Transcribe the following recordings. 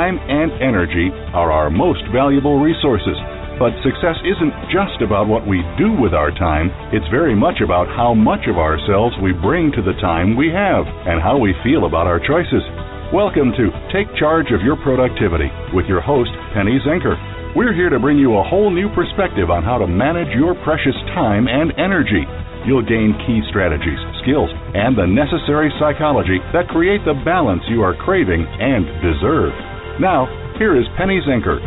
time and energy are our most valuable resources. But success isn't just about what we do with our time. It's very much about how much of ourselves we bring to the time we have and how we feel about our choices. Welcome to Take Charge of Your Productivity with your host, Penny Zenker. We're here to bring you a whole new perspective on how to manage your precious time and energy. You'll gain key strategies, skills, and the necessary psychology that create the balance you are craving and deserve. Now, here is Penny Zenker.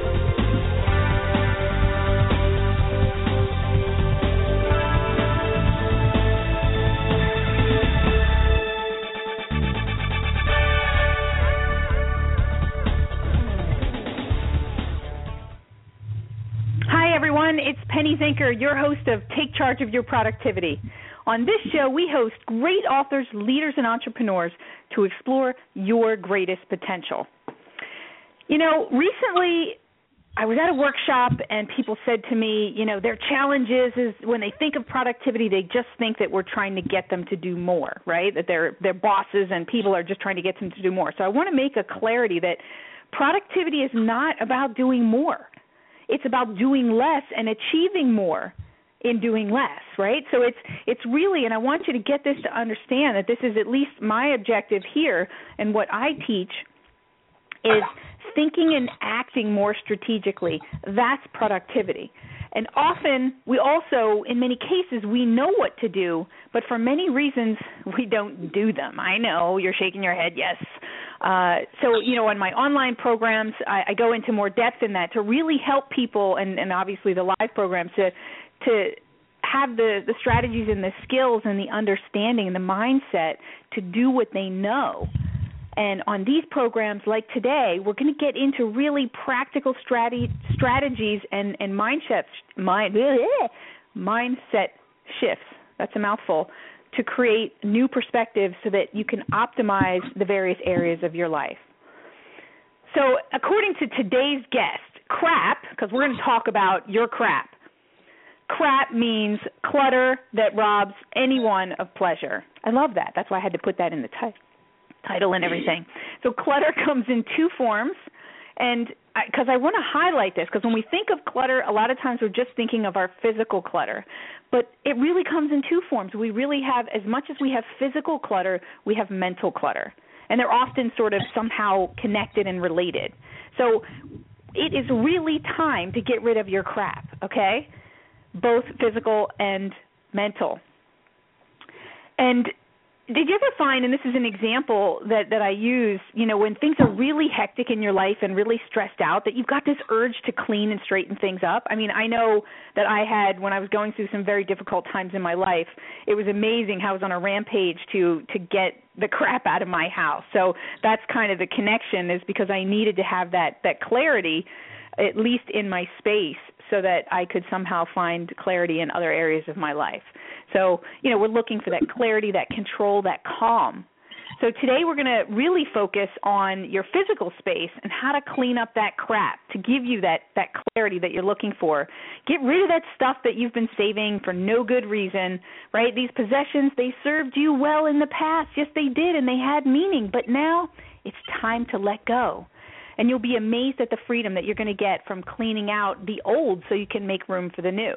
It's Penny Zenker, your host of Take Charge of Your Productivity. On this show, we host great authors, leaders, and entrepreneurs to explore your greatest potential. You know, recently I was at a workshop and people said to me, you know, their challenge is when they think of productivity, they just think that we're trying to get them to do more, right? That their bosses and people are just trying to get them to do more. So I want to make a clarity that productivity is not about doing more. It's about doing less and achieving more in doing less, right? So it's really, and I want you to get this to understand that this is at least my objective here, and what I teach is thinking and acting more strategically. That's productivity. And often we also, in many cases, we know what to do, but for many reasons we don't do them. I know, you're shaking your head, yes. So, you know, on my online programs, I go into more depth in that to really help people, and obviously the live programs, to have the strategies and the skills and the understanding and the mindset to do what they know. And on these programs like today, we're going to get into really practical strategies and mindset shifts. That's a mouthful. To create new perspectives so that you can optimize the various areas of your life. So according to today's guest, crap, because we're going to talk about your crap. Crap means clutter that robs anyone of pleasure. I love that. That's why I had to put that in the title and everything. So clutter comes in two forms, and because I want to highlight this, because when we think of clutter, a lot of times we're just thinking of our physical clutter. But it really comes in two forms. We really have, as much as we have physical clutter, we have mental clutter. And they're often sort of somehow connected and related. So it is really time to get rid of your crap, okay? Both physical and mental. And did you ever find, and this is an example that I use, you know, when things are really hectic in your life and really stressed out, that you've got this urge to clean and straighten things up? I mean, I know that I had, when I was going through some very difficult times in my life, it was amazing how I was on a rampage to get the crap out of my house. So that's kind of the connection, is because I needed to have that clarity, at least in my space, so that I could somehow find clarity in other areas of my life. So, you know, we're looking for that clarity, that control, that calm. So today we're going to really focus on your physical space and how to clean up that crap to give you that clarity that you're looking for. Get rid of that stuff that you've been saving for no good reason, right? These possessions, they served you well in the past. Yes, they did, and they had meaning. But now it's time to let go. And you'll be amazed at the freedom that you're going to get from cleaning out the old so you can make room for the new.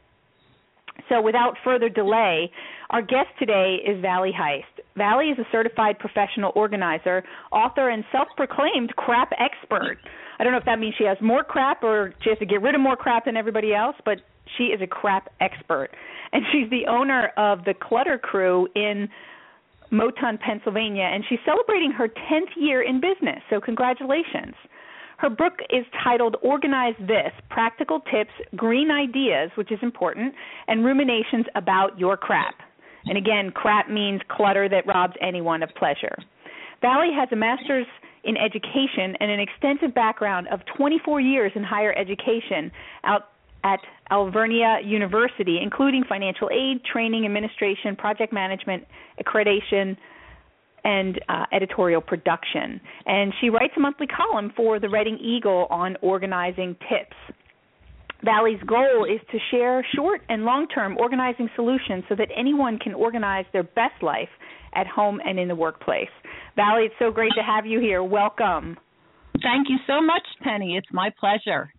So without further delay, our guest today is Valley Heist. Valley is a certified professional organizer, author, and self-proclaimed crap expert. I don't know if that means she has more crap or she has to get rid of more crap than everybody else, but she is a crap expert. And she's the owner of the Clutter Crew in Moton, Pennsylvania, and she's celebrating her 10th year in business, so congratulations. Her book is titled Organize This, Practical Tips, Green Ideas, which is important, and Ruminations About Your Crap. And again, crap means clutter that robs anyone of pleasure. Valley has a master's in education and an extensive background of 24 years in higher education out at Alvernia University, including financial aid, training, administration, project management, accreditation, and editorial production. And she writes a monthly column for the Reading Eagle on organizing tips. Valley's goal is to share short and long-term organizing solutions so that anyone can organize their best life at home and in the workplace. Valley, it's so great to have you here. Welcome. Thank you so much, Penny. It's my pleasure.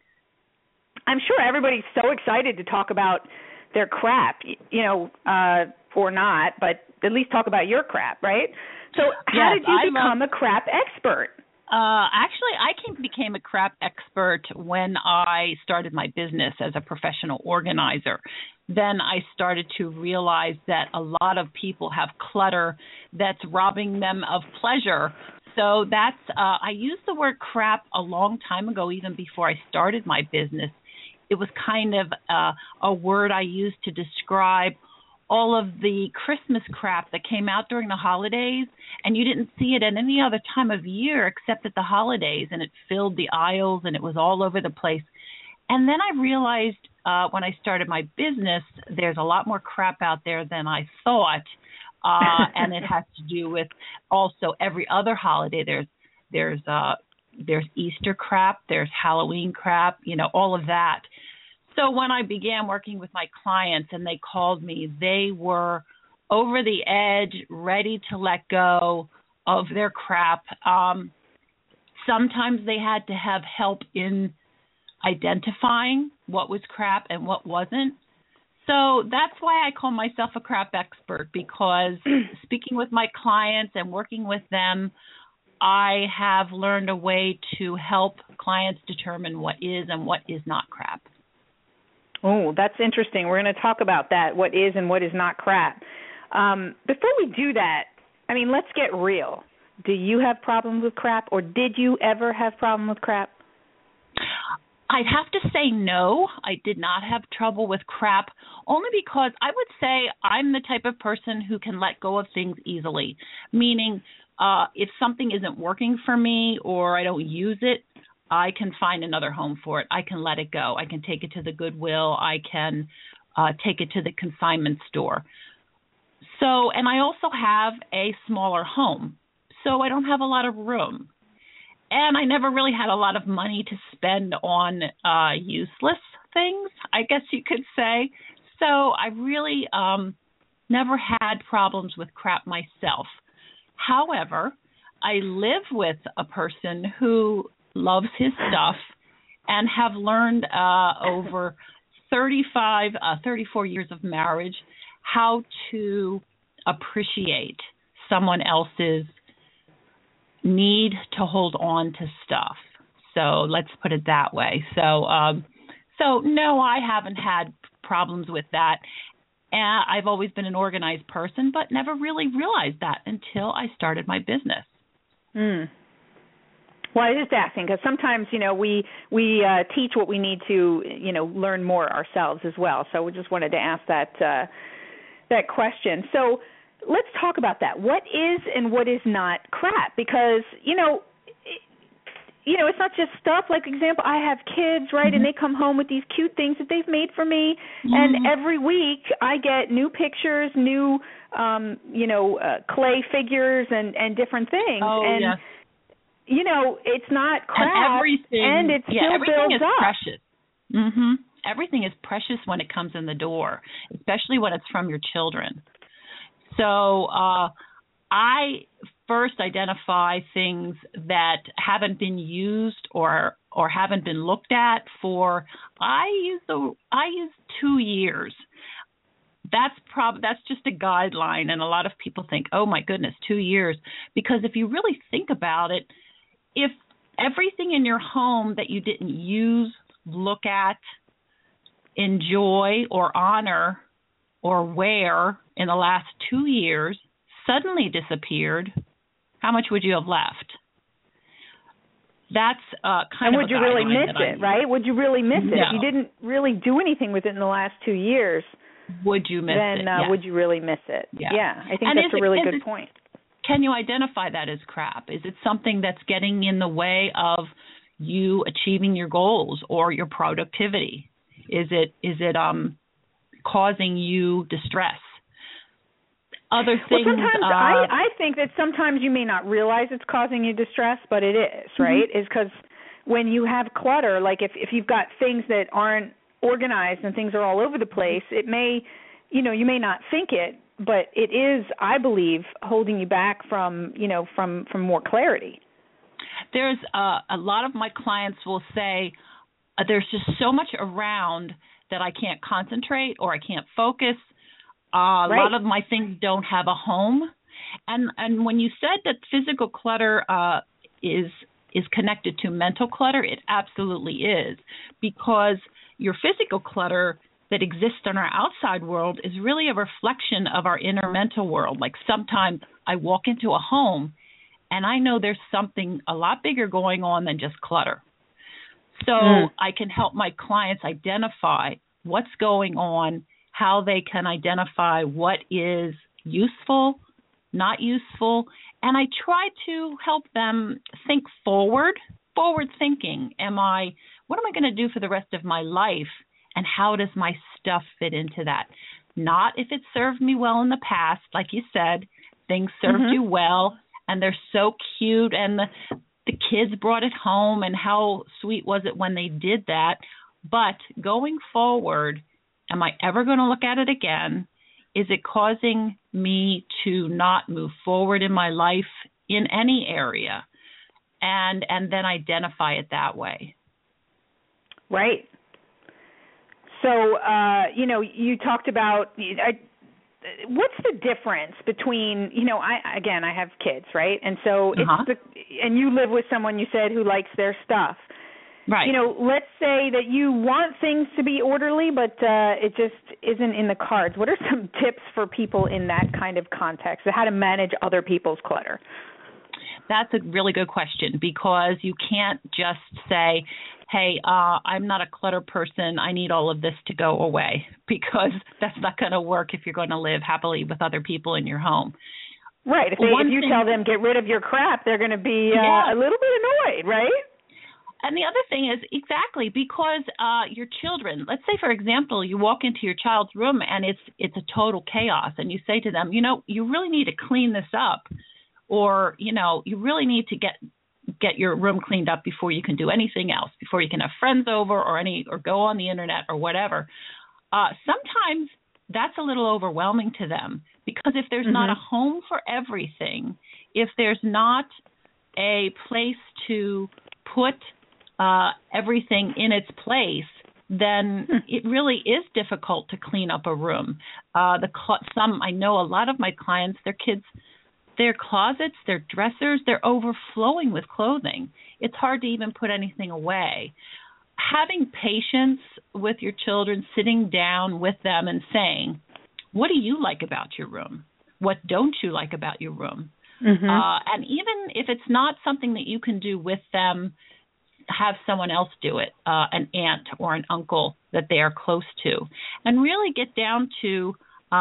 I'm sure everybody's so excited to talk about their crap, or not, but at least talk about your crap, right? So how did you become a crap expert? Actually, I became a crap expert when I started my business as a professional organizer. Then I started to realize that a lot of people have clutter that's robbing them of pleasure. So I used the word crap a long time ago, even before I started my business. It was kind of a word I used to describe all of the Christmas crap that came out during the holidays, and you didn't see it at any other time of year except at the holidays, and it filled the aisles, and it was all over the place. And then I realized when I started my business, there's a lot more crap out there than I thought, and it has to do with also every other holiday. There's Easter crap, there's Halloween crap, all of that. So when I began working with my clients and they called me, they were over the edge, ready to let go of their crap. Sometimes they had to have help in identifying what was crap and what wasn't. So that's why I call myself a crap expert, because speaking with my clients and working with them, I have learned a way to help clients determine what is and what is not crap. Oh, that's interesting. We're going to talk about that, what is and what is not crap. Before we do that, let's get real. Do you have problems with crap, or did you ever have problem with crap? I'd have to say no. I did not have trouble with crap, only because I would say I'm the type of person who can let go of things easily, meaning if something isn't working for me or I don't use it, I can find another home for it. I can let it go. I can take it to the Goodwill. I can take it to the consignment store. So, and I also have a smaller home, so I don't have a lot of room. And I never really had a lot of money to spend on useless things, I guess you could say. So I really never had problems with crap myself. However, I live with a person who loves his stuff and have learned over 34 years of marriage how to appreciate someone else's need to hold on to stuff. So let's put it that way. So no, I haven't had problems with that. I've always been an organized person, but never really realized that until I started my business. Well, I was just asking because sometimes, we teach what we need to, learn more ourselves as well. So we just wanted to ask that question. So let's talk about that. What is and what is not crap? Because, it's not just stuff. Like, example, I have kids, right, and they come home with these cute things that they've made for me, and every week I get new pictures, new, clay figures and different things. Oh, and, yes. It's not crap, and it still builds up. Precious. Mm-hmm. Everything is precious when it comes in the door, especially when it's from your children. So I first identify things that haven't been used or haven't been looked at for. I use 2 years. That's just a guideline, and a lot of people think, oh my goodness, 2 years. Because if you really think about it, if everything in your home that you didn't use, look at, enjoy, or honor, or wear in the last 2 years suddenly disappeared, how much would you have left? That's kind of a guideline. And would you really miss it, right? Would you really miss it? No. If you didn't really do anything with it in the last 2 years, would you miss it? Then would you really miss it? Yeah. I think that's a really good point. Can you identify that as crap? Is it something that's getting in the way of you achieving your goals or your productivity? Is it causing you distress? Other things. Well, sometimes I think that sometimes you may not realize it's causing you distress, but it is, right? Is because when you have clutter, like if you've got things that aren't organized and things are all over the place, it may, you may not think it, but it is, I believe, holding you back from more clarity. There's a lot of my clients will say there's just so much around that I can't concentrate or I can't focus. A lot of my things don't have a home. And when you said that physical clutter is connected to mental clutter, it absolutely is, because your physical clutter that exists in our outside world is really a reflection of our inner mental world. Like sometimes I walk into a home and I know there's something a lot bigger going on than just clutter. So I can help my clients identify what's going on, how they can identify what is useful, not useful, and I try to help them think forward thinking. What am I going to do for the rest of my life, and how does my stuff fit into that? Not if it served me well in the past, like you said, things served you well, and they're so cute, and the kids brought it home, and how sweet was it when they did that. But going forward, am I ever going to look at it again? Is it causing me to not move forward in my life in any area? And then identify it that way. Right. So, you talked about what's the difference between, I have kids, right? And so and you live with someone, you said, who likes their stuff. Right. Let's say that you want things to be orderly, but it just isn't in the cards. What are some tips for people in that kind of context, how to manage other people's clutter? That's a really good question, because you can't just say, hey, I'm not a clutter person, I need all of this to go away, because that's not going to work if you're going to live happily with other people in your home. Right. If you tell them get rid of your crap, they're going to be a little bit annoyed, right? And the other thing is, exactly, because your children, let's say, for example, you walk into your child's room and it's a total chaos, and you say to them, you really need to clean this up, or, you really need to get your room cleaned up before you can do anything else, before you can have friends over or go on the internet or whatever. Sometimes that's a little overwhelming to them, because if there's not a home for everything, if there's not a place to put everything in its place, then it really is difficult to clean up a room. I know a lot of my clients, their kids, their closets, their dressers, they're overflowing with clothing. It's hard to even put anything away. Having patience with your children, sitting down with them and saying, what do you like about your room? What don't you like about your room? And even if it's not something that you can do with them, have someone else do it, an aunt or an uncle that they are close to, and really get down to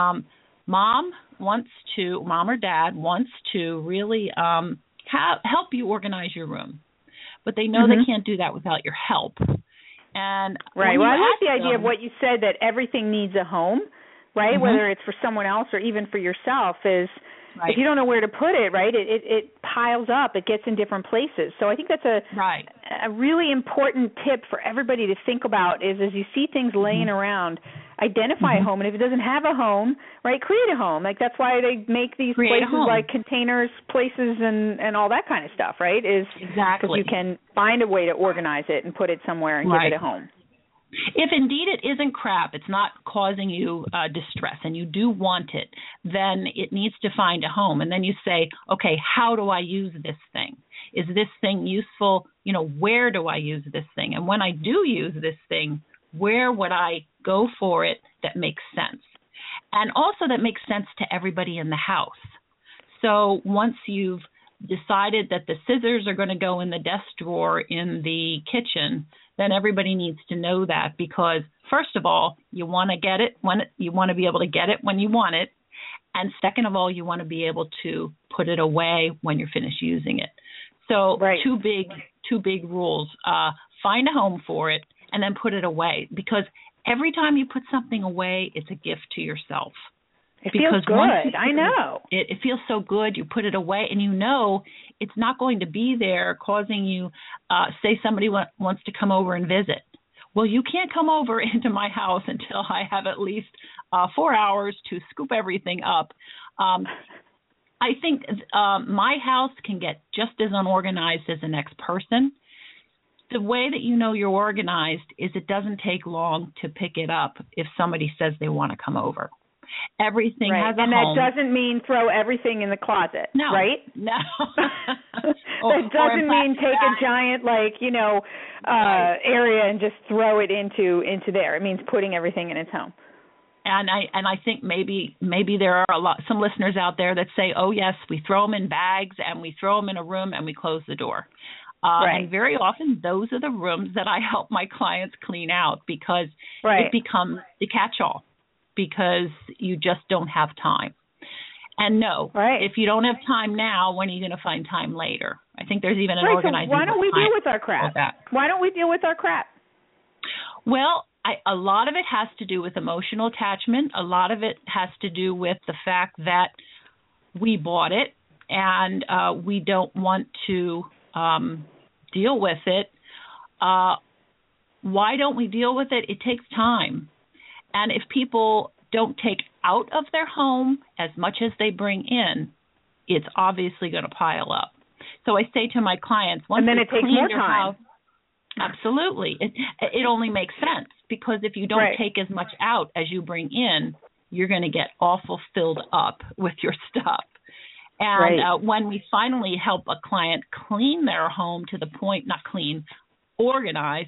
mom or dad wants to really help you organize your room, but they know they can't do that without your help. And right. Well, I like the idea of what you said, that everything needs a home, right? Whether it's for someone else or even for yourself, is if you don't know where to put it, right, it piles up, it gets in different places. So I think that's a really important tip for everybody to think about, is as you see things laying around, identify a home, and if it doesn't have a home, right, create a home. Like, that's why they make these places like containers, places, and all that kind of stuff, right? Is because you can find a way to organize it and put it somewhere and give it a home. If indeed it isn't crap, it's not causing you distress, and you do want it, then it needs to find a home. And then you say, okay, how do I use this thing? Is this thing useful? Where do I use this thing? And when I do use this thing, where would I go for it that makes sense? And also that makes sense to everybody in the house. So once you've decided that the scissors are going to go in the desk drawer in the kitchen, then everybody needs to know that, because first of all, you want to get it when you want to be able to get it when you want it, and second of all, you want to be able to put it away when you're finished using it. So two big rules: find a home for it, and then put it away, because every time you put something away, it's a gift to yourself. It feels good. I know. It feels so good. You put it away, and it's not going to be there causing you, say somebody wants to come over and visit. Well, you can't come over into my house until I have at least 4 hours to scoop everything up. I think my house can get just as unorganized as the next person. The way that you know you're organized is it doesn't take long to pick it up if somebody says they want to come over. Everything has a home. And that doesn't mean throw everything in the closet, no, right? No. That doesn't mean take a giant, area and just throw it into there. It means putting everything in its home. And I think maybe there are some listeners out there that say, oh, yes, we throw them in bags and we throw them in a room and we close the door. And very often those are the rooms that I help my clients clean out because it becomes the catch-all because you just don't have time. And no, if you don't have time now, when are you going to find time later? I think there's even an organizing. So why don't we deal with our crap? Why don't we deal with our crap? Well, a lot of it has to do with emotional attachment. A lot of it has to do with the fact that we bought it and we don't want to deal with it. Why don't we deal with it? It takes time. And if people don't take out of their home as much as they bring in, it's obviously going to pile up. So I say to my clients, once and then it takes more house, time. absolutely. It only makes sense because if you don't take as much out as you bring in, you're going to get awful filled up with your stuff. And when we finally help a client clean their home to the point, not clean, organize,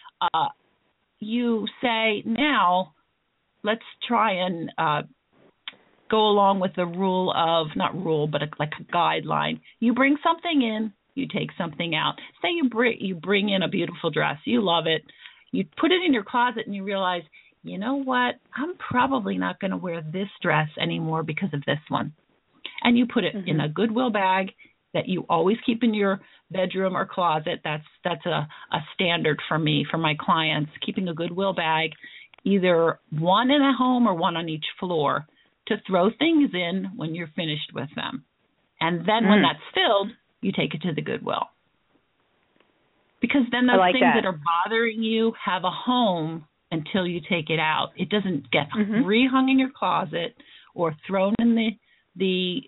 you say, now let's try and go along with the rule of, not rule, but like a guideline. You bring something in, you take something out. Say you bring in a beautiful dress, you love it, you put it in your closet and you realize, you know what, I'm probably not going to wear this dress anymore because of this one. And you put it in a Goodwill bag that you always keep in your bedroom or closet. That's a standard for me, for my clients, keeping a Goodwill bag, either one in a home or one on each floor, to throw things in when you're finished with them. And then when that's filled, you take it to the Goodwill. Because then those things that are bothering you have a home until you take it out. It doesn't get rehung in your closet or thrown in the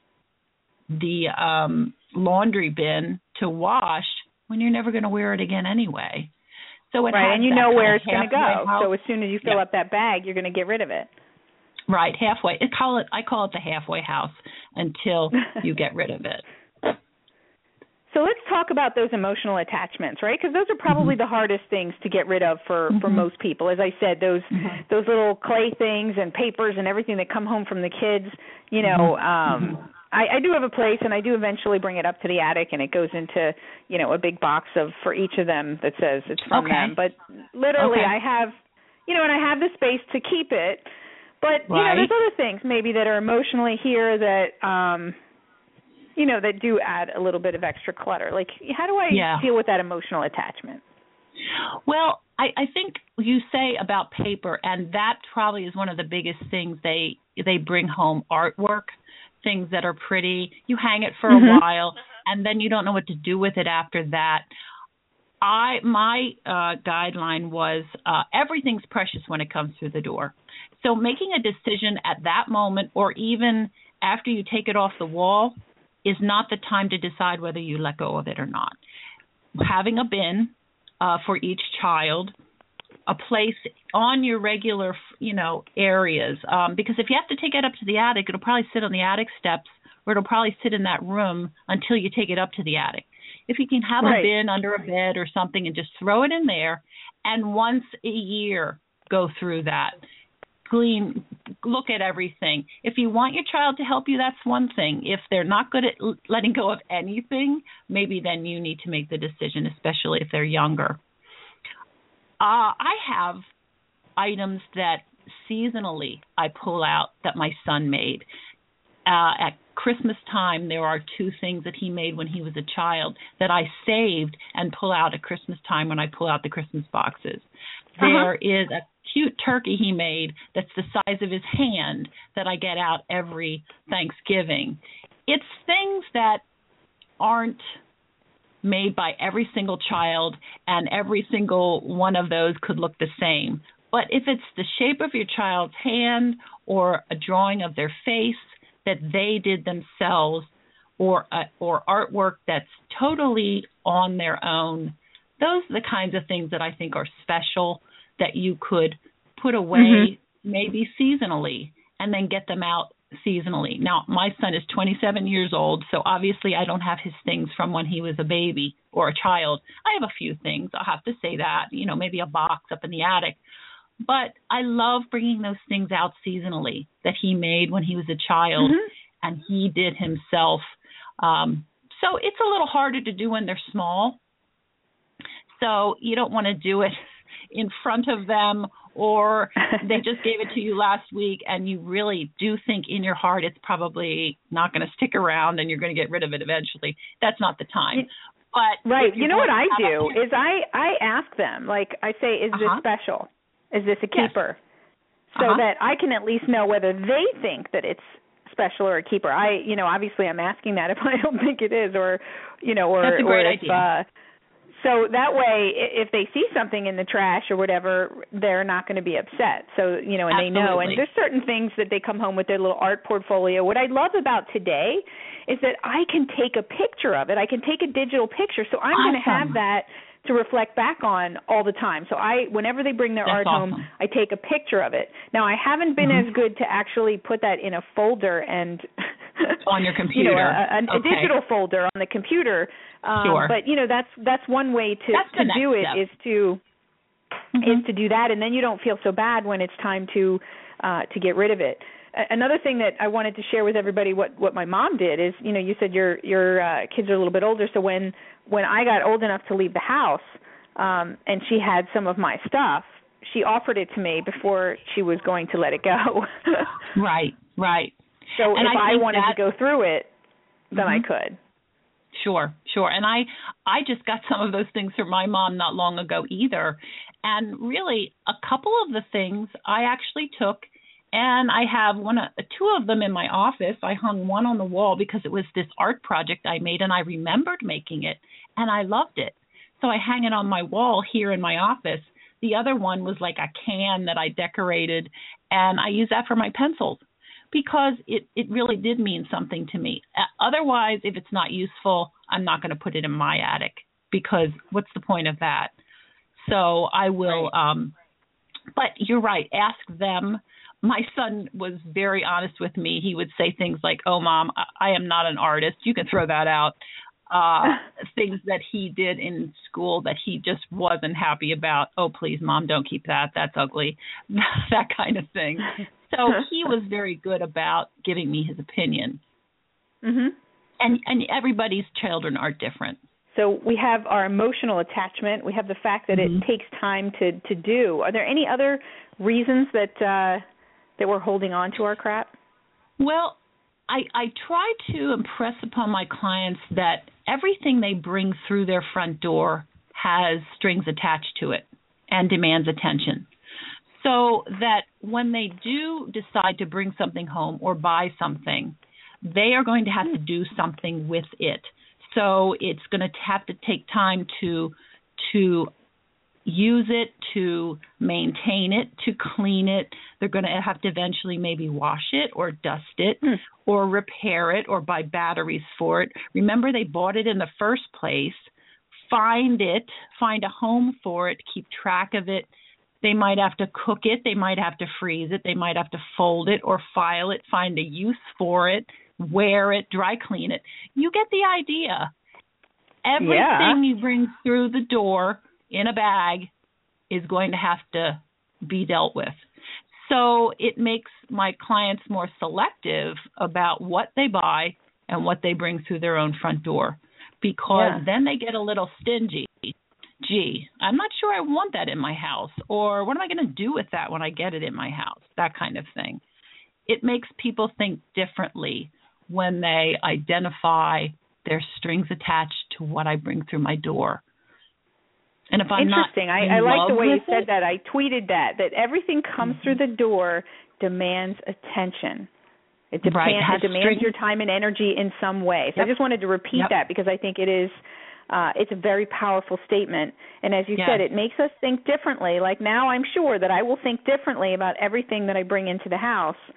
laundry bin to wash when you're never going to wear it again anyway. So and you know where it's going to go. So as soon as you fill up that bag, you're going to get rid of it. Right, halfway. I call it the halfway house until you get rid of it. So let's talk about those emotional attachments, right? Because those are probably the hardest things to get rid of for most people. As I said, those little clay things and papers and everything that come home from the kids, you know, I do have a place, and I do eventually bring it up to the attic, and it goes into, you know, a big box for each of them that says it's from them. But literally I have, you know, and I have the space to keep it. But, you know, there's other things maybe that are emotionally here that, you know, that do add a little bit of extra clutter. Like, how do I deal with that emotional attachment? Well, I think you say about paper, and that probably is one of the biggest things they bring home, artwork, things that are pretty. You hang it for a while, and then you don't know what to do with it after that. My guideline was everything's precious when it comes through the door. So making a decision at that moment or even after you take it off the wall is not the time to decide whether you let go of it or not. Having a bin for each child, a place on your regular, you know, areas, because if you have to take it up to the attic, it'll probably sit on the attic steps, or it'll probably sit in that room until you take it up to the attic. If you can have a bin under a bed or something and just throw it in there, and once a year go through that, clean, look at everything. If you want your child to help you, that's one thing. If they're not good at letting go of anything, maybe then you need to make the decision, especially if they're younger. I have items that seasonally I pull out that my son made. At Christmas time, there are two things that he made when he was a child that I saved and pull out at Christmas time when I pull out the Christmas boxes. There is a cute turkey he made that's the size of his hand that I get out every Thanksgiving. It's things that aren't made by every single child, and every single one of those could look the same. But if it's the shape of your child's hand or a drawing of their face that they did themselves, or artwork that's totally on their own. Those are the kinds of things that I think are special that you could put away maybe seasonally and then get them out seasonally. Now, my son is 27 years old, so obviously I don't have his things from when he was a baby or a child. I have a few things, I'll have to say that, maybe a box up in the attic. But I love bringing those things out seasonally that he made when he was a child and he did himself. So it's a little harder to do when they're small. So you don't want to do it in front of them, or they just gave it to you last week and you really do think in your heart it's probably not going to stick around and you're going to get rid of it eventually. That's not the time. But right. You know what I do is I ask them, like I say, is this special? Is this a keeper? Yes. So that I can at least know whether they think that it's special or a keeper. Obviously I'm asking that if I don't think it is, or that's a great idea. So that way, if they see something in the trash or whatever, they're not going to be upset. So, and Absolutely. They know. And there's certain things that they come home with their little art portfolio. What I love about today is that I can take a picture of it. I can take a digital picture. So I'm going to have that to reflect back on all the time. So whenever they bring their art home, I take a picture of it. Now, I haven't been as good to actually put that in a folder and on your computer, a digital folder on the computer. Sure. But that's one way to do it is to do that, and then you don't feel so bad when it's time to get rid of it. Another thing that I wanted to share with everybody, what my mom did is, you said your kids are a little bit older, so when I got old enough to leave the house, and she had some of my stuff, she offered it to me before she was going to let it go. Right. So if I wanted to go through it, then I could. Sure. And I just got some of those things from my mom not long ago either. And really, a couple of the things I actually took, and I have two of them in my office. I hung one on the wall because it was this art project I made, and I remembered making it, and I loved it. So I hang it on my wall here in my office. The other one was like a can that I decorated, and I use that for my pencils, because it really did mean something to me. Otherwise, if it's not useful, I'm not going to put it in my attic, because what's the point of that? So I will, but you're right, ask them. My son was very honest with me. He would say things like, "Oh, Mom, I am not an artist. You can throw that out." Things that he did in school that he just wasn't happy about. "Oh, please, Mom, don't keep that. That's ugly." That kind of thing. So he was very good about giving me his opinion. And everybody's children are different. So we have our emotional attachment. We have the fact that it takes time to do. Are there any other reasons that we're holding on to our crap? Well, I try to impress upon my clients that everything they bring through their front door has strings attached to it and demands attention. So that when they do decide to bring something home or buy something, they are going to have to do something with it. So it's going to have to take time to use it, to maintain it, to clean it. They're going to have to eventually maybe wash it or dust it or repair it or buy batteries for it. Remember, they bought it in the first place. Find a home for it, keep track of it. They might have to cook it. They might have to freeze it. They might have to fold it or file it, find a use for it, wear it, dry clean it. You get the idea. Everything you bring through the door in a bag is going to have to be dealt with. So it makes my clients more selective about what they buy and what they bring through their own front door, because then they get a little stingy. Gee, I'm not sure I want that in my house, or what am I going to do with that when I get it in my house, that kind of thing. It makes people think differently when they identify their strings attached to what I bring through my door. And if I'm interesting. Not I like the way you said it, that. I tweeted that everything comes through the door demands attention. It demands your time and energy in some way. So I just wanted to repeat that, because I think it is it's a very powerful statement. And as you said, it makes us think differently. Like now I'm sure that I will think differently about everything that I bring into the house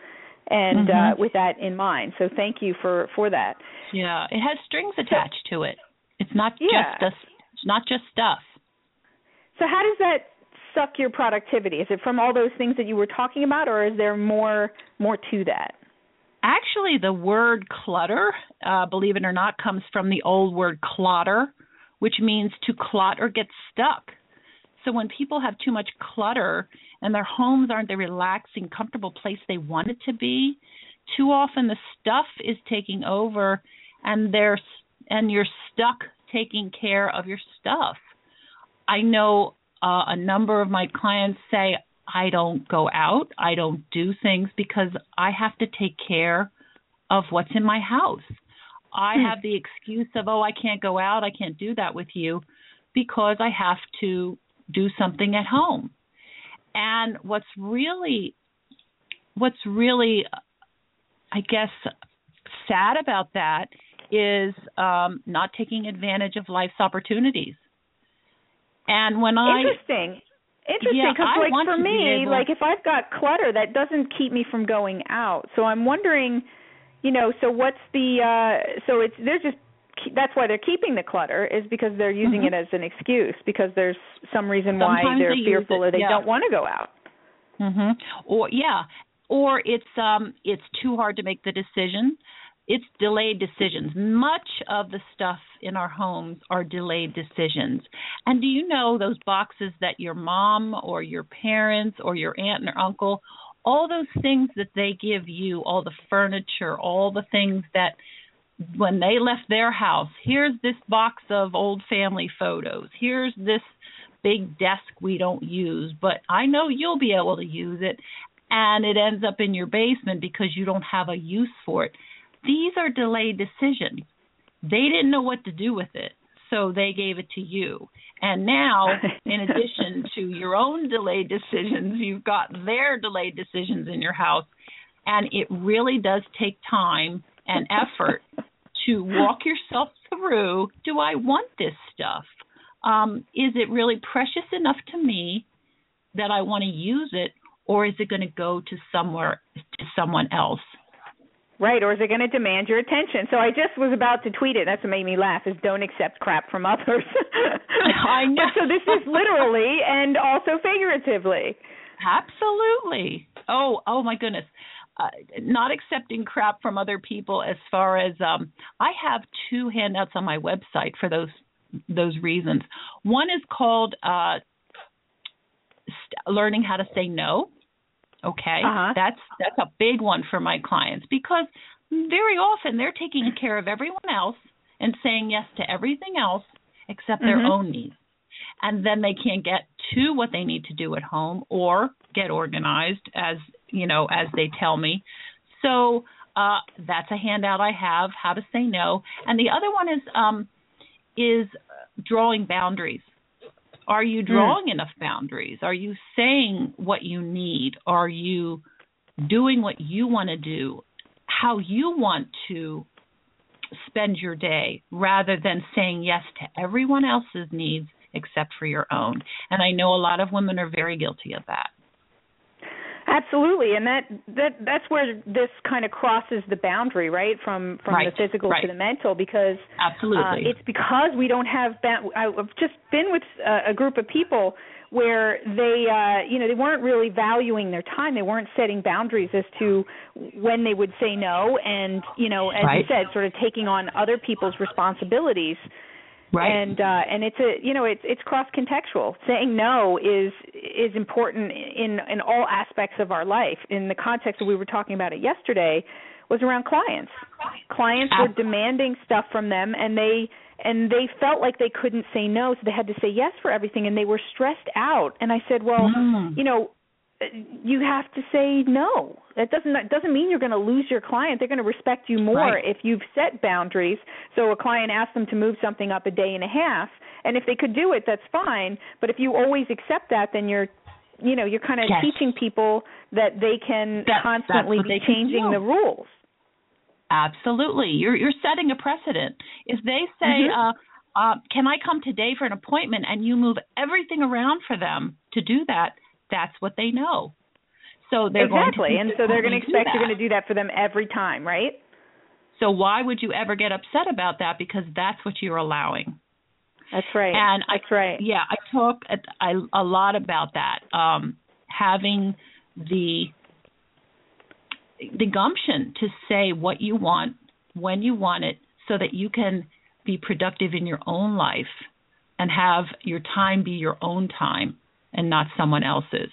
and with that in mind. So thank you for that. Yeah, it has strings attached to it. It's not just stuff. So how does that suck your productivity? Is it from all those things that you were talking about, or is there more to that? Actually, the word clutter, believe it or not, comes from the old word clotter, which means to clot or get stuck. So when people have too much clutter and their homes aren't the relaxing, comfortable place they want it to be, too often the stuff is taking over, and you're stuck taking care of your stuff. I know a number of my clients say, I don't go out, I don't do things because I have to take care of what's in my house. I have the excuse of, I can't go out, I can't do that with you because I have to do something at home. And what's really, I guess, sad about that is not taking advantage of life's opportunities. And when Interesting, because for me, if I've got clutter, that doesn't keep me from going out. So I'm wondering, so what's that's why they're keeping the clutter, is because they're using it as an excuse because there's some reason why they're fearful or they don't want to go out. Or it's too hard to make the decision. It's delayed decisions. Much of the stuff in our homes are delayed decisions. And do you know those boxes that your mom or your parents or your aunt and uncle, all those things that they give you, all the furniture, all the things that when they left their house, here's this box of old family photos, here's this big desk we don't use, but I know you'll be able to use it, and it ends up in your basement because you don't have a use for it. These are delayed decisions. They didn't know what to do with it, so they gave it to you. And now, in addition to your own delayed decisions, you've got their delayed decisions in your house, and it really does take time and effort to walk yourself through, do I want this stuff? Is it really precious enough to me that I want to use it, or is it going to go to someone else? Right, or is it going to demand your attention? So I just was about to tweet it. That's what made me laugh, is don't accept crap from others. I know. So this is literally and also figuratively. Absolutely. Oh my goodness. Not accepting crap from other people as far as I have 2 handouts on my website for those reasons. One is called Learning How to Say No. Okay, that's a big one for my clients because very often they're taking care of everyone else and saying yes to everything else except their own needs. And then they can't get to what they need to do at home or get organized, as they tell me. So that's a handout I have, How to Say No. And the other one is drawing boundaries. Are you drawing enough boundaries? Are you saying what you need? Are you doing what you want to do, how you want to spend your day, rather than saying yes to everyone else's needs except for your own? And I know a lot of women are very guilty of that. Absolutely, and that's where this kind of crosses the boundary, right, from the physical to the mental, because absolutely, it's because we don't have. I've just been with a group of people where they weren't really valuing their time. They weren't setting boundaries as to when they would say no, and as you said, sort of taking on other people's responsibilities. Right. And it's cross-contextual. Saying no is important in all aspects of our life. In the context that we were talking about it yesterday was around clients. Clients were demanding stuff from them, and they felt like they couldn't say no, so they had to say yes for everything, and they were stressed out. And I said, well, you have to say no. That doesn't mean you're going to lose your client. They're going to respect you more if you've set boundaries. So a client asked them to move something up a day and a half, and if they could do it, that's fine. But if you always accept that, then you're kind of teaching people that they can constantly be changing the rules. Absolutely. You're setting a precedent. If they say, can I come today for an appointment, and you move everything around for them to do that, that's what they know. So they're exactly, going to and so they're going to expect you're going to do that for them every time, right? So why would you ever get upset about that? Because that's what you're allowing. That's right. And that's right. Yeah, I talk a lot about that. Having the gumption to say what you want, when you want it, so that you can be productive in your own life and have your time be your own time and not someone else's.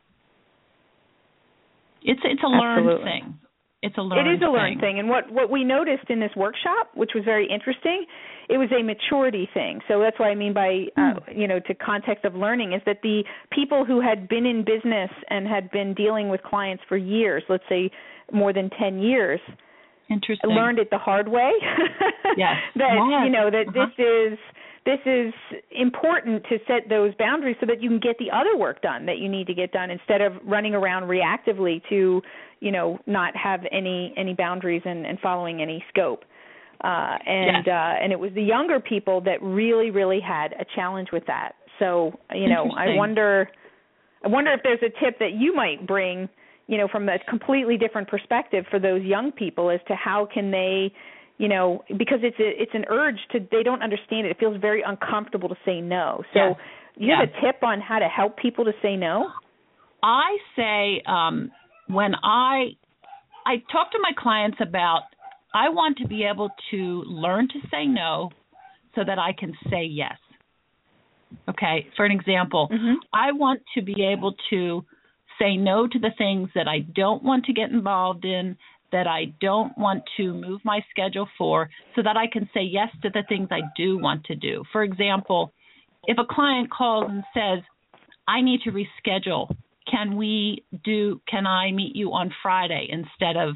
It's a learned thing. It is a learned thing. And what we noticed in this workshop, which was very interesting, it was a maturity thing. So that's what I mean by, to context of learning, is that the people who had been in business and had been dealing with clients for years, let's say more than 10 years, learned it the hard way. Yes. That this is important to set those boundaries so that you can get the other work done that you need to get done, instead of running around reactively to, not have any boundaries and following any scope. And it was the younger people that really, really had a challenge with that. So, I wonder if there's a tip that you might bring, from a completely different perspective for those young people as to how can they, because it's an urge they don't understand it. It feels very uncomfortable to say no. So you have a tip on how to help people to say no? I say when I talk to my clients about, I want to be able to learn to say no so that I can say yes. Okay, for an example, I want to be able to say no to the things that I don't want to get involved in, that I don't want to move my schedule for, so that I can say yes to the things I do want to do. For example, if a client calls and says, I need to reschedule, can I meet you on Friday instead of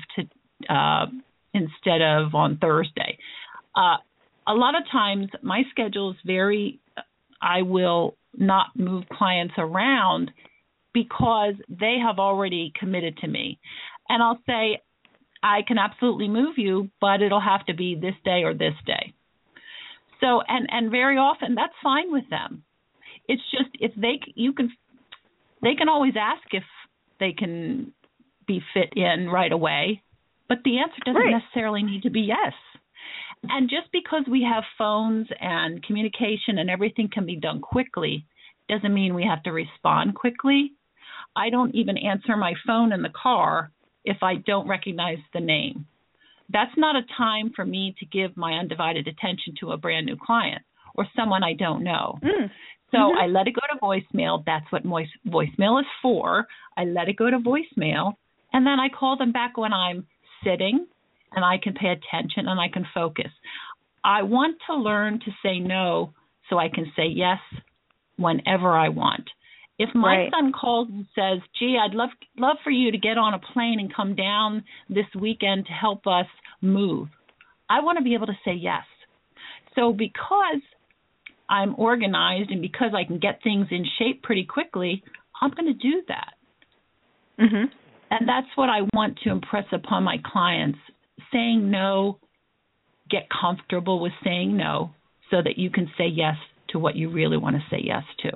on Thursday? A lot of times my schedule is I will not move clients around because they have already committed to me. And I'll say, I can absolutely move you, but it'll have to be this day or this day. So, and very often that's fine with them. It's just they can always ask if they can be fit in right away, but the answer doesn't necessarily need to be yes. And just because we have phones and communication and everything can be done quickly doesn't mean we have to respond quickly. I don't even answer my phone in the car if I don't recognize the name. That's not a time for me to give my undivided attention to a brand new client or someone I don't know. So I let it go to voicemail. That's what voicemail is for. I let it go to voicemail, and then I call them back when I'm sitting and I can pay attention and I can focus. I want to learn to say no so I can say yes whenever I want. If my son calls and says, gee, I'd love for you to get on a plane and come down this weekend to help us move, I want to be able to say yes. So because I'm organized and because I can get things in shape pretty quickly, I'm going to do that. And that's what I want to impress upon my clients. Saying no, get comfortable with saying no so that you can say yes to what you really want to say yes to.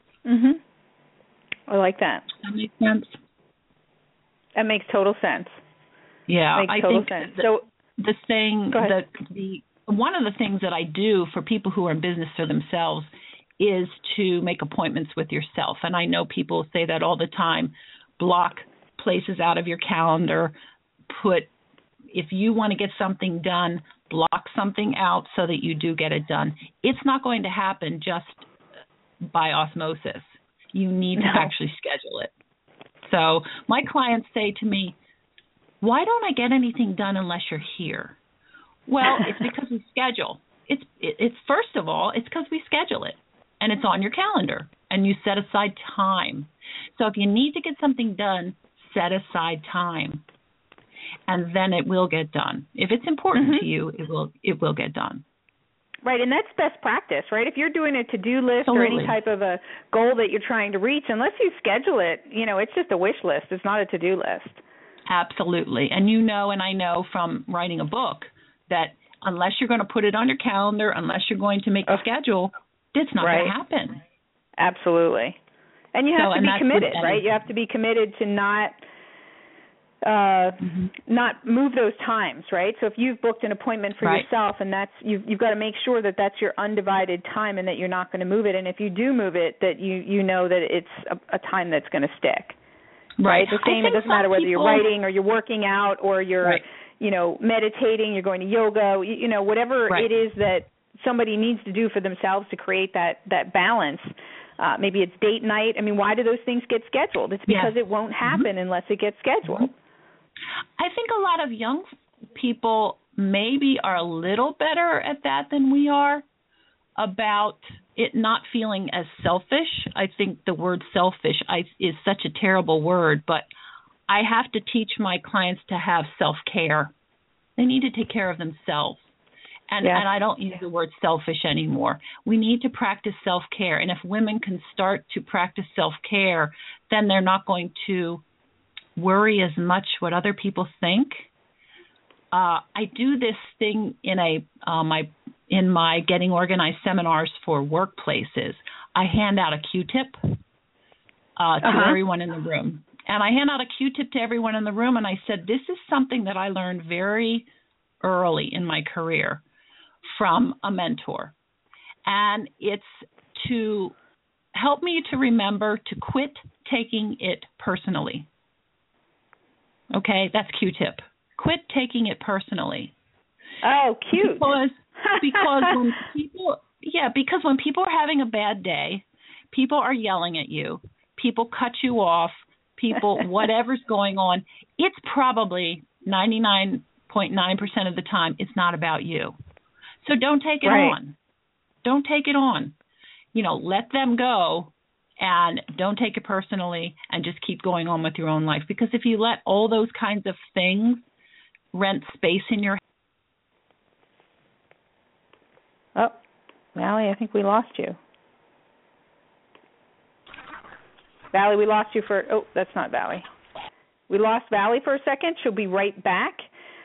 I like that. Does that make sense? That makes total sense. Yeah, I think so. The saying that one of the things that I do for people who are in business for themselves is to make appointments with yourself. And I know people say that all the time. Block places out of your calendar. If you want to get something done, block something out so that you do get it done. It's not going to happen just by osmosis. You need to actually schedule it. So my clients say to me, why don't I get anything done unless you're here? Well, it's because we schedule. It's first of all, it's because we schedule it, and it's on your calendar, and you set aside time. So if you need to get something done, set aside time, and then it will get done. If it's important to you, it will get done. Right, and that's best practice, right? If you're doing a to-do list or any type of a goal that you're trying to reach, unless you schedule it, it's just a wish list. It's not a to-do list. Absolutely. And and I know from writing a book that unless you're going to put it on your calendar, unless you're going to make a schedule, it's not going to happen. Absolutely. And you have to be committed, right? You have to be committed to not move those times, right? So if you've booked an appointment for yourself, and that's you've got to make sure that that's your undivided time, and that you're not going to move it. And if you do move it, that you know that it's a time that's going to stick. Right. The same. It doesn't matter whether you're writing or you're working out or you're meditating. You're going to yoga. Whatever it is that somebody needs to do for themselves to create that balance. Maybe it's date night. I mean, why do those things get scheduled? It's because it won't happen unless it gets scheduled. I think a lot of young people maybe are a little better at that than we are, about it not feeling as selfish. I think the word selfish is such a terrible word, but I have to teach my clients to have self-care. They need to take care of themselves. And I don't use the word selfish anymore. We need to practice self-care. And if women can start to practice self-care, then they're not going to worry as much what other people think. I do this thing in my Getting Organized seminars for workplaces. I hand out a Q-tip to everyone in the room. And I hand out a Q-tip to everyone in the room, and I said, this is something that I learned very early in my career from a mentor. And it's to help me to remember to quit taking it personally. Okay, that's Q-tip. Quit taking it personally. Oh, cute. Because when people are having a bad day, people are yelling at you, people cut you off, people, whatever's going on, it's probably 99.9% of the time it's not about you. So don't take it on. Don't take it on. Let them go and don't take it personally and just keep going on with your own life. Because if you let all those kinds of things rent space in your head. Oh, Valley, I think we lost you. Valley, we lost you for, that's not Valley. We lost Valley for a second. She'll be right back.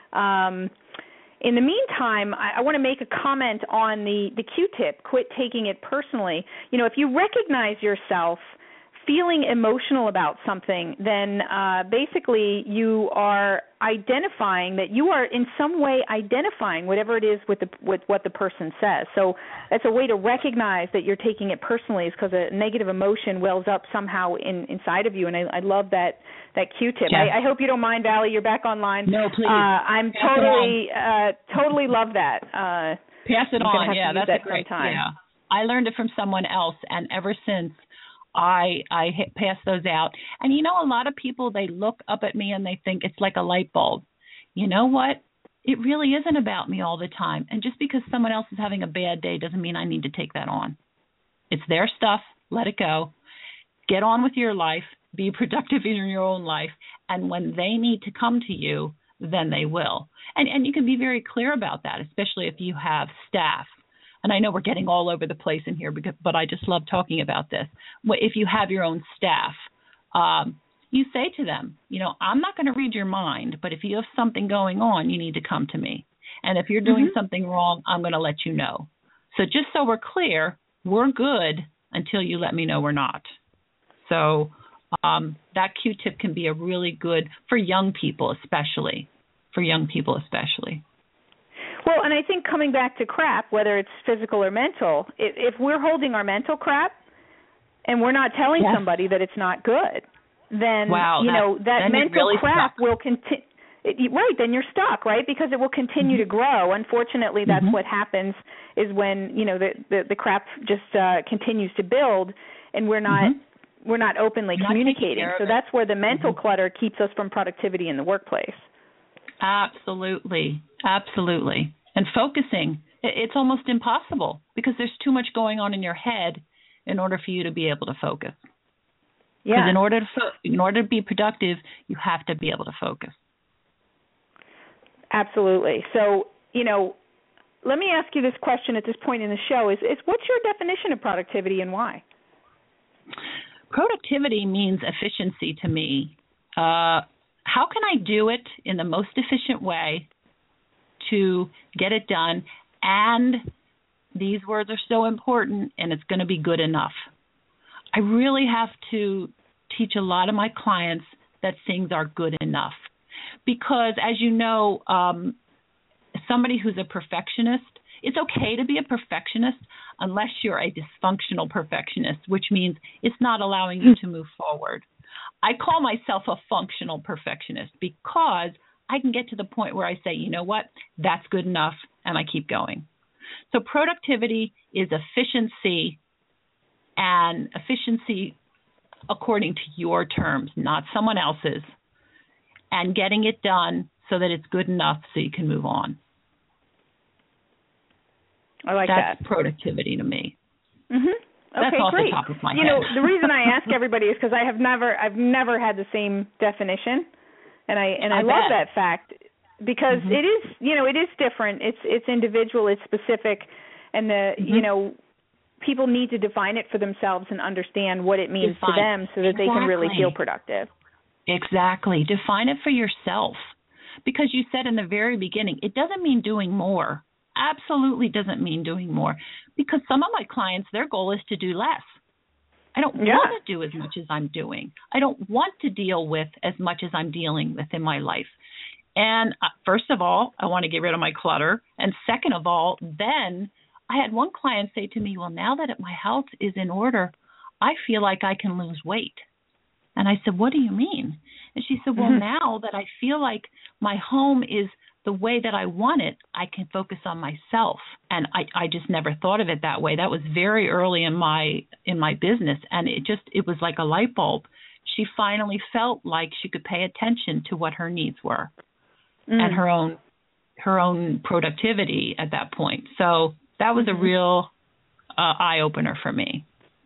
In the meantime, I want to make a comment on the Q-tip, quit taking it personally. If you recognize yourself feeling emotional about something, then basically you are identifying that you are in some way identifying whatever it is with what the person says. So that's a way to recognize that you're taking it personally, is because a negative emotion wells up somehow inside of you. And I love that Q-tip. Yes. I hope you don't mind, Valley. You're back online. No, please. I'm totally love that. Pass it on. Yeah, that's a great time. Yeah. I learned it from someone else, and ever since I pass those out. And a lot of people, they look up at me and they think it's like a light bulb. You know what? It really isn't about me all the time. And just because someone else is having a bad day doesn't mean I need to take that on. It's their stuff. Let it go. Get on with your life. Be productive in your own life. And when they need to come to you, then they will. And you can be very clear about that, especially if you have staff. And I know we're getting all over the place in here, but I just love talking about this. If you have your own staff, you say to them, I'm not going to read your mind, but if you have something going on, you need to come to me. And if you're doing something wrong, I'm going to let you know. So just so we're clear, we're good until you let me know we're not. So that Q-tip can be a really good, for young people especially. Well, and I think coming back to crap, whether it's physical or mental, if we're holding our mental crap and we're not telling somebody that it's not good, then that mental really crap will continue. Right, then you're stuck, right? Because it will continue to grow. Unfortunately, that's what happens is when the crap just continues to build, and we're not openly communicating. So that's where the mental clutter keeps us from productivity in the workplace. Absolutely. And focusing, it's almost impossible because there's too much going on in your head in order for you to be able to focus. Yeah. Because in order to be productive, you have to be able to focus. Absolutely. So, let me ask you this question at this point in the show: is what's your definition of productivity and why? Productivity means efficiency to me. How can I do it in the most efficient way to get it done? And these words are so important, and it's going to be good enough. I I really have to teach a lot of my clients that things are good enough. Because, as you know, somebody who's a perfectionist, it's okay to be a perfectionist unless you're a dysfunctional perfectionist, which means it's not allowing you to move forward. I call myself a functional perfectionist because I can get to the point where I say, you know what, that's good enough, and I keep going. So productivity is efficiency, and efficiency according to your terms, not someone else's, and getting it done so that it's good enough so you can move on. I like That's that. productivity to me. Mhm. That's Okay, off great. the top of my head. You know, the reason I ask everybody is because I've never had the same definition, and I love that fact because it is, you know, it is different. It's individual, it's specific, and you know, people need to define it for themselves and understand what it means to them so that they can really feel productive. Exactly. Define it for yourself. Because you said in the very beginning, it doesn't mean doing more. Absolutely doesn't mean doing more. Because some of my clients, their goal is to do less. I don't want to do as much as I'm doing. I don't want to deal with as much as I'm dealing with in my life. And first of all, I want to get rid of my clutter. And second of all, then I had one client say to me, well, now that my health is in order, I feel like I can lose weight. And I said, what do you mean? And she said, well, now that I feel like my home is the way that I want it, I can focus on myself. And I just never thought of it that way. That was very early in my business. And it was like a light bulb. She finally felt like she could pay attention to what her needs were and her own productivity at that point. So that was a real eye-opener for me.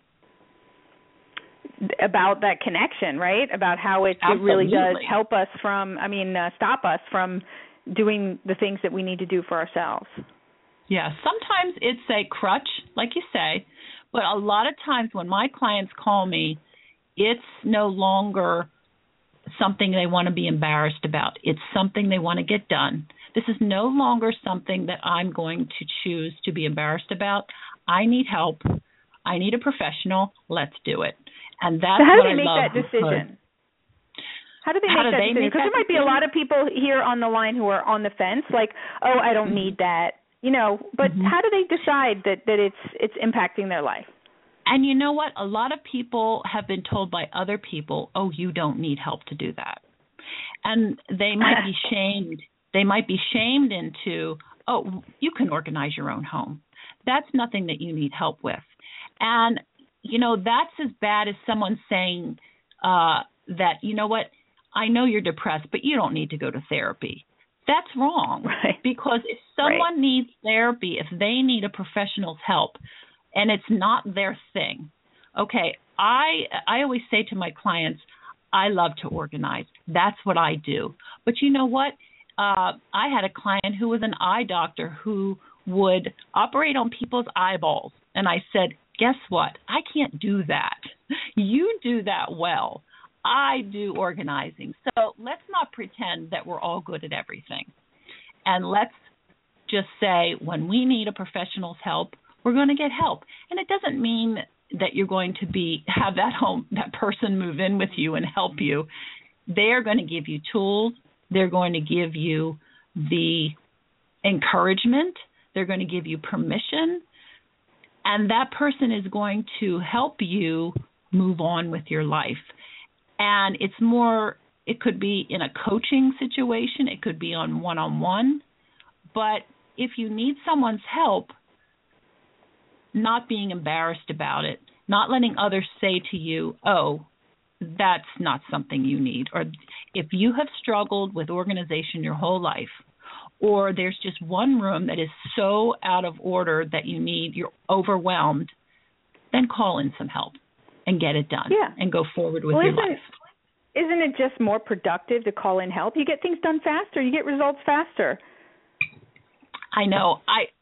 About that connection, right? About how it really does help us stop us from doing the things that we need to do for ourselves. Yeah, sometimes it's a crutch, like you say, but a lot of times when my clients call me, it's no longer something they want to be embarrassed about. It's something they want to get done. This is no longer something that I'm going to choose to be embarrassed about. I need help. I need a professional. Let's do it. And that's so how what do they I make love. that decision? How do they make that decision? Because there might be a lot of people here on the line who are on the fence, like, oh, I don't need that, you know. But how do they decide that it's impacting their life? And you know what? A lot of people have been told by other people, oh, you don't need help to do that. And they might be shamed. They might be shamed into, oh, you can organize your own home. That's nothing that you need help with. And you know, that's as bad as someone saying that, you know what, I know you're depressed, but you don't need to go to therapy. That's wrong. Right. Because if someone needs therapy, if they need a professional's help, and it's not their thing, okay, I always say to my clients, I love to organize. That's what I do. But you know what? I had a client who was an eye doctor who would operate on people's eyeballs. And I said, guess what? I can't do that. You do that well. I do organizing. So let's not pretend that we're all good at everything. And let's just say when we need a professional's help, we're going to get help. And it doesn't mean that you're going to have that person move in with you and help you. They're going to give you tools. They're going to give you the encouragement. They're going to give you permission. And that person is going to help you move on with your life. And it could be in a coaching situation. It could be on one-on-one. But if you need someone's help, not being embarrassed about it, not letting others say to you, oh, that's not something you need. Or if you have struggled with organization your whole life, or there's just one room that is so out of order that you're overwhelmed, then call in some help and get it done and go forward with your life. Isn't it just more productive to call in help? You get things done faster. You get results faster. I know.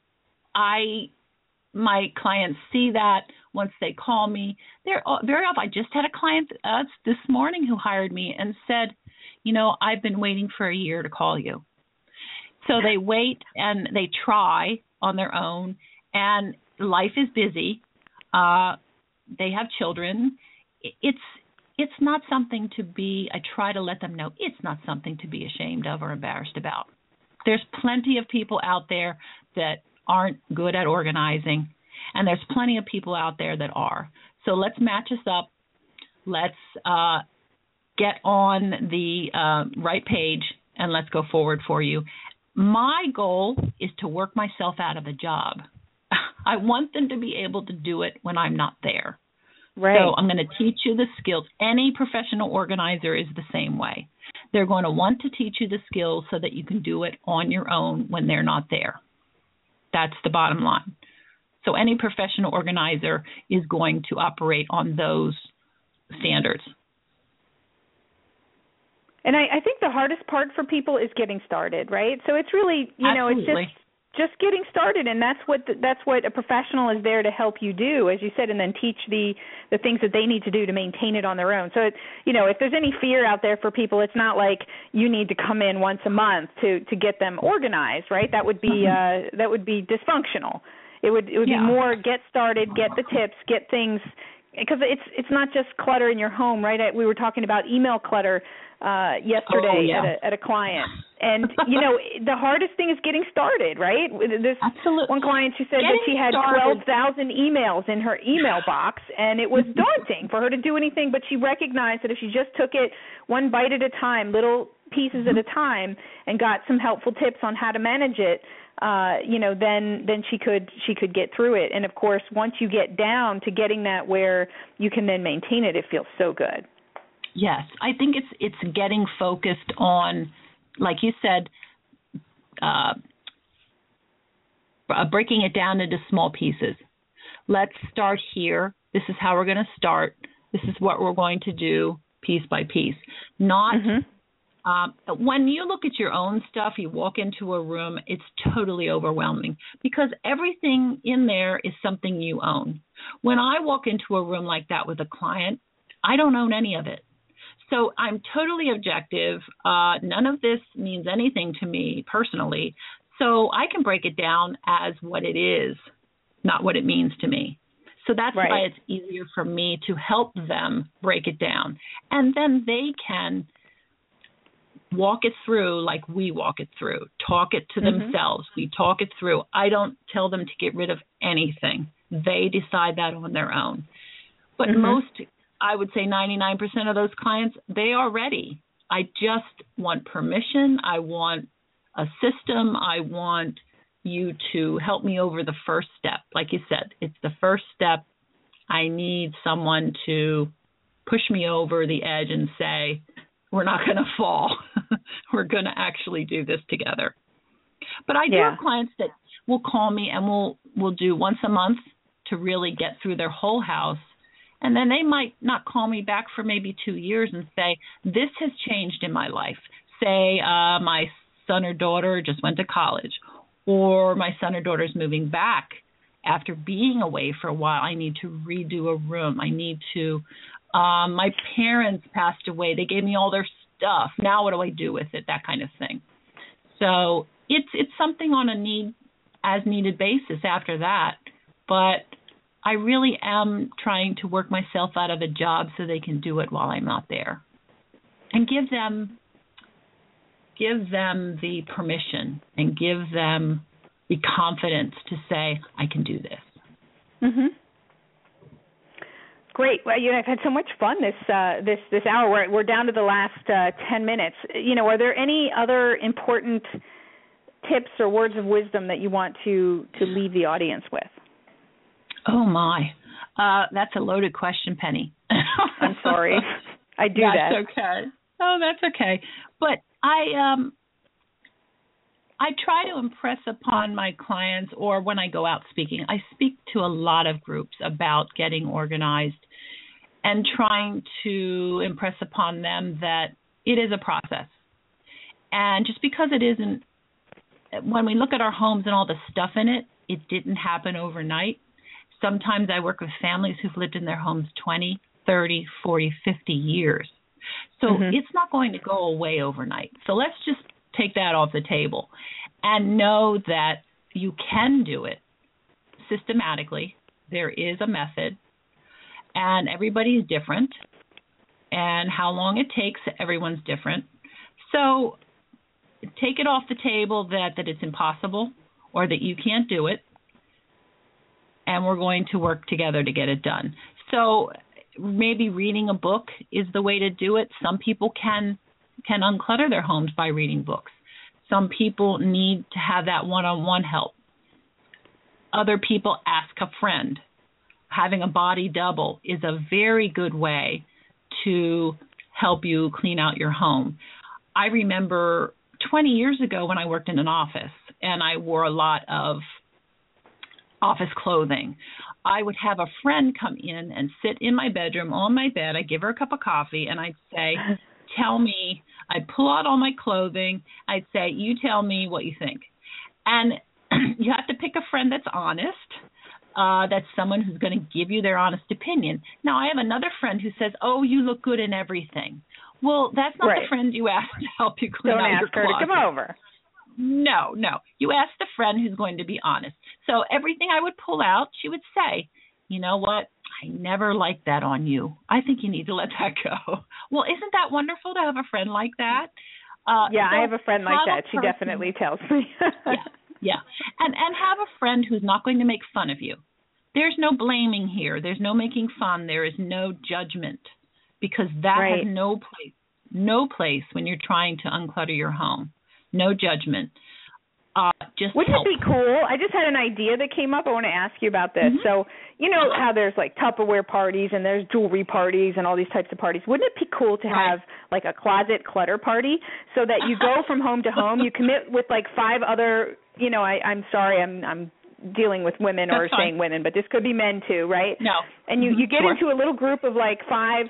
My clients see that once they call me. They're very often. I just had a client this morning who hired me and said, you know, I've been waiting for a year to call you. So they wait and they try on their own, and life is busy. they have children, it's not something to be, I try to let them know it's not something to be ashamed of or embarrassed about. There's plenty of people out there that aren't good at organizing, and there's plenty of people out there that are. So let's match us up. Let's get on the right page, and let's go forward for you. My goal is to work myself out of a job. I want them to be able to do it when I'm not there. Right. So I'm going to teach you the skills. Any professional organizer is the same way. They're going to want to teach you the skills so that you can do it on your own when they're not there. That's the bottom line. So any professional organizer is going to operate on those standards. And I think the hardest part for people is getting started, right? So it's really, Absolutely. it's just getting started, and that's what a professional is there to help you do, as you said, and then teach the things that they need to do to maintain it on their own. So, if there's any fear out there for people, it's not like you need to come in once a month to get them organized, right? That would be dysfunctional. It would be more get started, get the tips, get things, because it's not just clutter in your home, right? We were talking about email clutter yesterday at a client. And, the hardest thing is getting started, right? This Absolutely. one client, she said that she had 12,000 emails in her email box, and it was daunting for her to do anything, but she recognized that if she just took it one bite at a time, little pieces at a time, and got some helpful tips on how to manage it, then she could get through it. And, of course, once you get down to getting that where you can then maintain it, it feels so good. Yes, I think it's getting focused on, like you said, breaking it down into small pieces. Let's start here. This is how we're going to start. This is what we're going to do piece by piece. Not when you look at your own stuff, you walk into a room, it's totally overwhelming because everything in there is something you own. When I walk into a room like that with a client, I don't own any of it. So I'm totally objective. None of this means anything to me personally. So I can break it down as what it is, not what it means to me. So that's why it's easier for me to help them break it down. And then they can walk it through like we walk it through, talk it to themselves. We talk it through. I don't tell them to get rid of anything. They decide that on their own. But most, I would say 99% of those clients, they are ready. I just want permission. I want a system. I want you to help me over the first step. Like you said, it's the first step. I need someone to push me over the edge and say, we're not going to fall. We're going to actually do this together. But I do have clients that will call me and we'll do once a month to really get through their whole house. And then they might not call me back for maybe 2 years and say, this has changed in my life. Say my son or daughter just went to college, or my son or daughter is moving back after being away for a while. I need to redo a room. I need to, my parents passed away. They gave me all their stuff. Now what do I do with it? That kind of thing. So it's something on a as needed basis after that. But I really am trying to work myself out of a job so they can do it while I'm not there, and give them the permission and give them the confidence to say, I can do this. Great. Well, I've had so much fun this hour. We're down to the last 10 minutes. Are there any other important tips or words of wisdom that you want to leave the audience with? Oh, my. That's a loaded question, Penny. I'm sorry. I do that. That's okay. Oh, that's okay. But I try to impress upon my clients, or when I go out speaking, I speak to a lot of groups about getting organized and trying to impress upon them that it is a process. And just because it isn't, when we look at our homes and all the stuff in it, it didn't happen overnight. Sometimes I work with families who've lived in their homes 20, 30, 40, 50 years. So it's not going to go away overnight. So let's just take that off the table and know that you can do it systematically. There is a method. and everybody's different, and how long it takes, everyone's different. So take it off the table that it's impossible or that you can't do it, and we're going to work together to get it done. So maybe reading a book is the way to do it. Some people can unclutter their homes by reading books. Some people need to have that one-on-one help. Other people ask a friend. Having a body double is a very good way to help you clean out your home. I remember 20 years ago when I worked in an office and I wore a lot of office clothing. I would have a friend come in and sit in my bedroom on my bed. I'd give her a cup of coffee and I'd say, tell me, I'd pull out all my clothing. I'd say, you tell me what you think. And you have to pick a friend that's honest. That's someone who's going to give you their honest opinion. Now, I have another friend who says, oh, you look good in everything. Well, that's not the friend you asked to help you clean out your closet. Don't ask her to come over. No. You ask the friend who's going to be honest. So everything I would pull out, she would say, you know what? I never liked that on you. I think you need to let that go. Well, isn't that wonderful to have a friend like that? Yeah, I have a friend like that. She definitely tells me. Yeah. And have a friend who's not going to make fun of you. There's no blaming here. There's no making fun. There is no judgment, because that has no place when you're trying to unclutter your home. No judgment. Just Wouldn't help. it be cool? I just had an idea that came up. I want to ask you about this. Mm-hmm. So, you know how there's like Tupperware parties and there's jewelry parties and all these types of parties. Wouldn't it be cool to have like a closet clutter party so that you go from home to home, you commit with like 5 other, you know, I'm sorry, I'm dealing with women or saying women, but this could be men too, right? No. And you get into a little group of like 5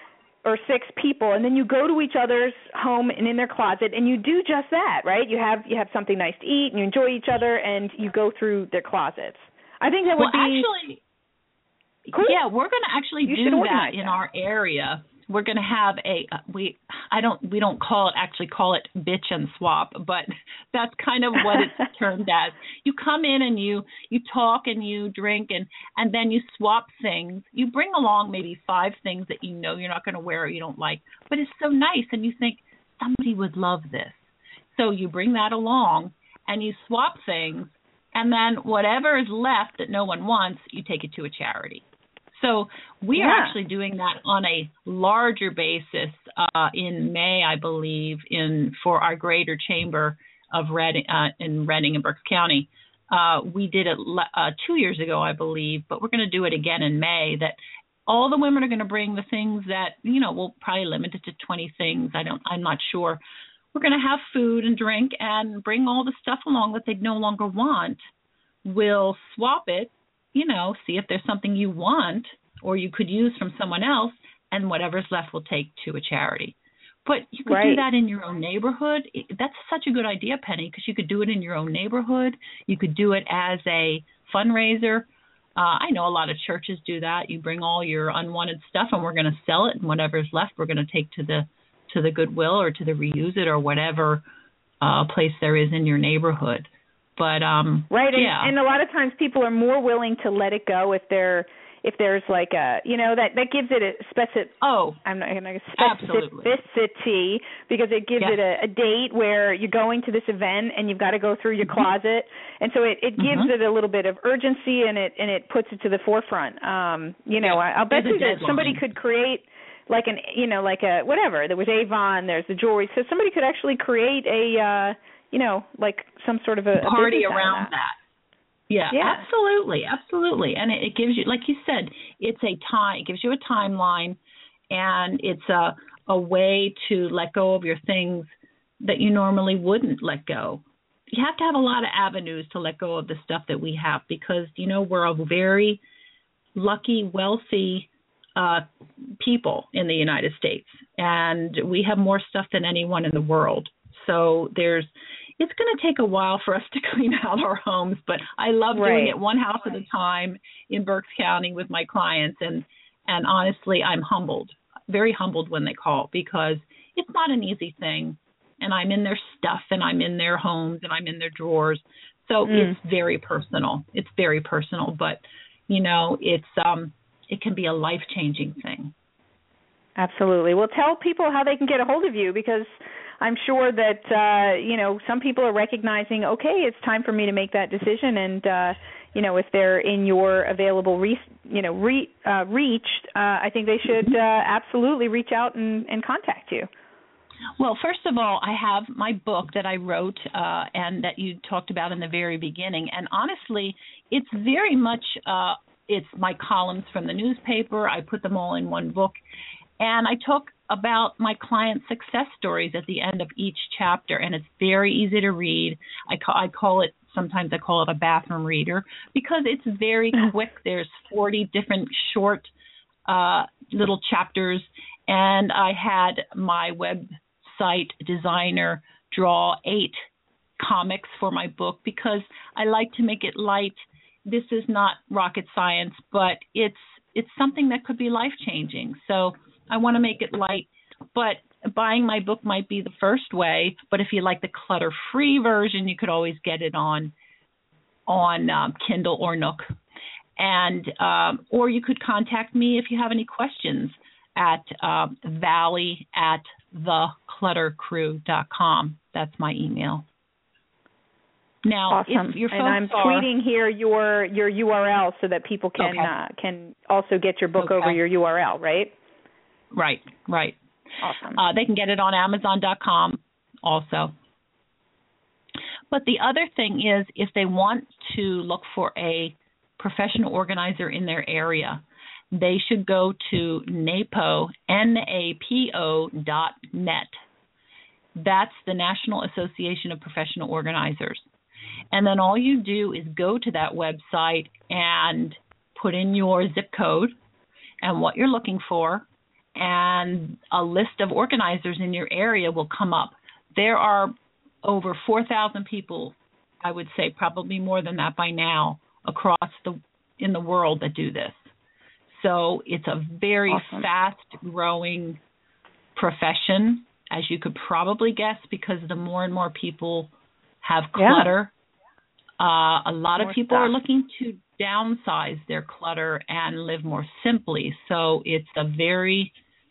or 6 people, and then you go to each other's home and in their closet, and you do just that, right? You have something nice to eat, and you enjoy each other, and you go through their closets. I think that would be actually cool. Yeah, we're going to actually do that in our area. We're going to have we don't call it bitch and swap, but that's kind of what it's termed as. You come in and you talk and you drink and then you swap things. You bring along maybe 5 things that you know you're not going to wear or you don't like, but it's so nice and you think somebody would love this. So you bring that along and you swap things, and then whatever is left that no one wants, you take it to a charity. So we are actually doing that on a larger basis in May, I believe, for our greater chamber of in Reading and Berks County. We did it 2 years ago, I believe, but we're going to do it again in May. That all the women are going to bring the things that, you know, we'll probably limit it to 20 things. I'm not sure. We're going to have food and drink and bring all the stuff along that they no longer want. We'll swap it. You know, see if there's something you want or you could use from someone else, and whatever's left we'll take to a charity. But you could do that in your own neighborhood. That's such a good idea, Penny, because you could do it in your own neighborhood. You could do it as a fundraiser. I know a lot of churches do that. You bring all your unwanted stuff, and we're going to sell it, and whatever's left we're going to take to the Goodwill or to the Reuse It or whatever place there is in your neighborhood. But and a lot of times people are more willing to let it go if there's like a, you know, that gives it a specificity, because it gives it a date where you're going to this event and you've got to go through your closet, and so it gives it a little bit of urgency and it puts it to the forefront. You know, I'll bet you that somebody could create like whatever. There was Avon, there's the jewelry, so somebody could actually create a like some sort of a party around that. Yeah, absolutely. And it gives you, like you said, it gives you a timeline, and it's a way to let go of your things that you normally wouldn't let go. You have to have a lot of avenues to let go of the stuff that we have, because, you know, we're a very lucky, wealthy people in the United States, and we have more stuff than anyone in the world. So it's going to take a while for us to clean out our homes, but I love doing it one house at a time in Berks County with my clients. And honestly, I'm humbled, very humbled when they call, because it's not an easy thing. And I'm in their stuff, and I'm in their homes, and I'm in their drawers. So it's very personal. It's very personal, but you know, it can be a life-changing thing. Absolutely. Well, tell people how they can get a hold of you, because I'm sure that, some people are recognizing, okay, it's time for me to make that decision. And, if they're in your available reach, I think they should absolutely reach out and contact you. Well, first of all, I have my book that I wrote and that you talked about in the very beginning. And honestly, it's very much it's my columns from the newspaper. I put them all in one book. And I talk about my clients' success stories at the end of each chapter, and it's very easy to read. Sometimes I call it a bathroom reader, because it's very quick. There's 40 different short little chapters, and I had my website designer draw 8 comics for my book, because I like to make it light. This is not rocket science, but it's something that could be life-changing. So I want to make it light, but buying my book might be the first way. But if you like the clutter-free version, you could always get it on Kindle or Nook. And or you could contact me if you have any questions at valley@thecluttercrew.com. That's my email. Now, awesome. If your and I'm tweeting here your URL so that people can also get your book over your URL, right? Right. Awesome. They can get it on Amazon.com also. But the other thing is, if they want to look for a professional organizer in their area, they should go to NAPO, NAPO.net. That's the National Association of Professional Organizers. And then all you do is go to that website and put in your zip code and what you're looking for, and a list of organizers in your area will come up. There are over 4,000 people, I would say probably more than that by now, in the world that do this. So it's a very fast-growing profession, as you could probably guess, because the more and more people have clutter. A lot of people are looking to downsize their clutter and live more simply. So it's a very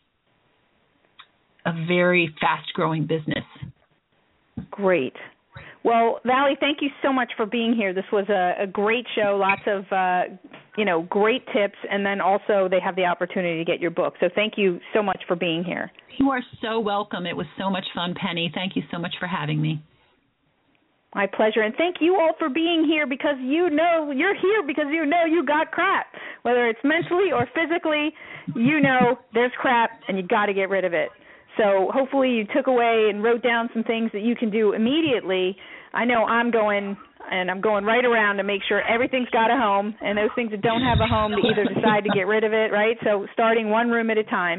fast-growing business. Great. Well, Valley, thank you so much for being here. This was a great show, lots of great tips, and then also they have the opportunity to get your book. So thank you so much for being here. You are so welcome. It was so much fun, Penny. Thank you so much for having me. My pleasure. And thank you all for being here, because you're here because you got crap. Whether it's mentally or physically, there's crap and you got to get rid of it. So hopefully you took away and wrote down some things that you can do immediately. I know I'm going right around to make sure everything's got a home, and those things that don't have a home, to either decide to get rid of it, right? So starting one room at a time.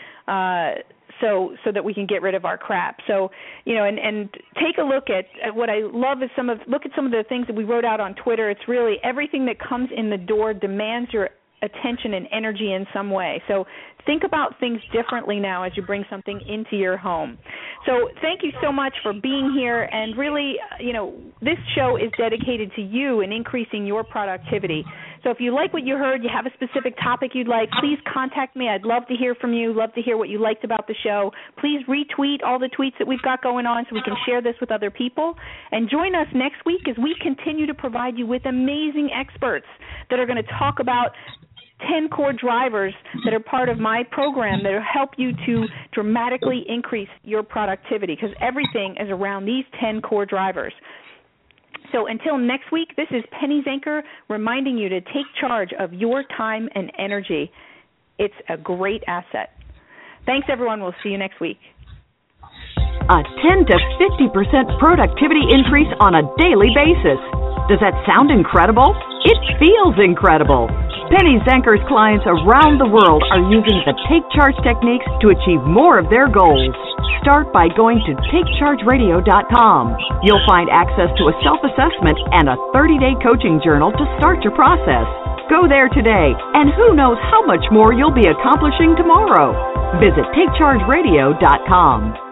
So that we can get rid of our crap. So, and take a look at what I love is look at some of the things that we wrote out on Twitter. It's really everything that comes in the door demands your attention and energy in some way. So think about things differently now as you bring something into your home. So thank you so much for being here. And really, this show is dedicated to you and increasing your productivity. So if you like what you heard, you have a specific topic you'd like, please contact me. I'd love to hear from you, love to hear what you liked about the show. Please retweet all the tweets that we've got going on so we can share this with other people. And join us next week as we continue to provide you with amazing experts that are going to talk about 10 core drivers that are part of my program that will help you to dramatically increase your productivity, because everything is around these 10 core drivers. So until next week, this is Penny Zenker reminding you to take charge of your time and energy. It's a great asset. Thanks, everyone. We'll see you next week. A 10 to 50% productivity increase on a daily basis. Does that sound incredible? It feels incredible. Penny Zenker's clients around the world are using the Take Charge techniques to achieve more of their goals. Start by going to TakeChargeRadio.com. You'll find access to a self-assessment and a 30-day coaching journal to start your process. Go there today, and who knows how much more you'll be accomplishing tomorrow. Visit TakeChargeRadio.com.